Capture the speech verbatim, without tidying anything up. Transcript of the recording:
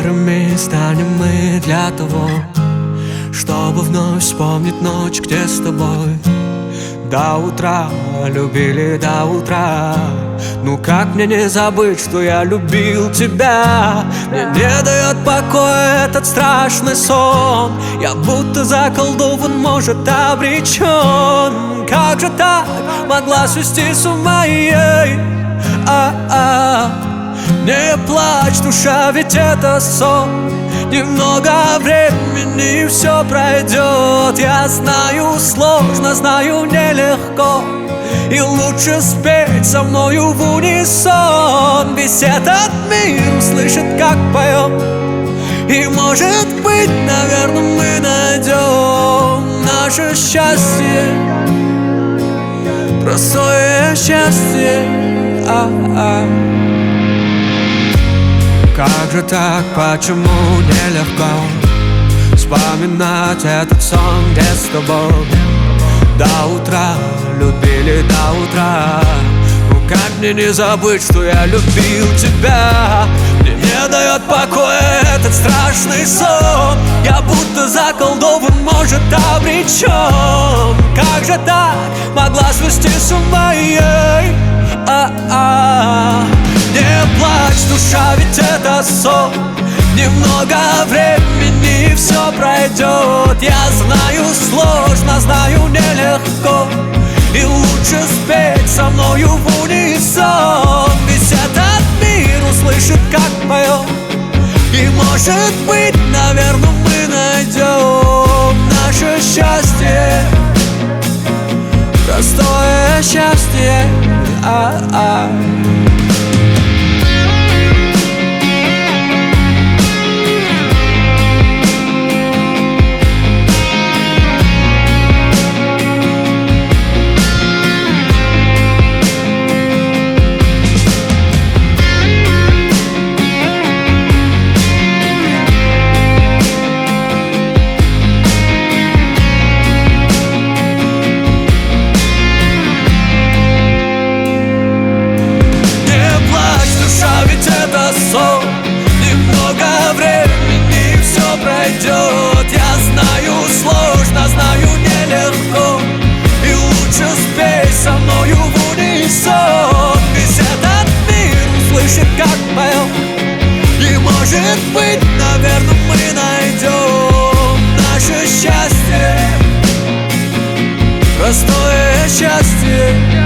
старыми станем мы для того, чтобы вновь вспомнить ночь, где с тобой до утра любили, до утра. Ну как мне не забыть, что я любил тебя? Мне не дает покоя этот страшный сон. Я будто заколдован, может, обречен. Как же так могла свести с ума ей? А-а. Не плачь, душа, ведь это сон. Немного времени и все пройдет. Я знаю, сложно, знаю, нелегко, и лучше спеть со мною в унисон. Весь этот мир слышит, как поем, и может быть, наверное, мы найдем наше счастье, простое счастье. А-а. Как же так, почему нелегко вспоминать этот сон, где с тобой до утра любили, до утра. Ну как мне не забыть, что я любил тебя? Мне не дает покоя этот страшный сон. Я будто заколдован, может, обречен. Как же так могла свести с ума ей? А-а. Не плачь, душа, ведь это сон. Немного времени и все пройдет. Я знаю, сложно, знаю, нелегко, и лучше спеть со мною в унисон. Весь этот мир услышит, как поем, и может быть, наверное, мы найдем наше счастье, простое счастье. А-а. Немного времени и все пройдет. Я знаю, сложно, знаю, нелегко, и лучше спей со мною в унисон. Весь этот мир услышит, как поем, и может быть, наверное, мы найдем наше счастье, простое счастье.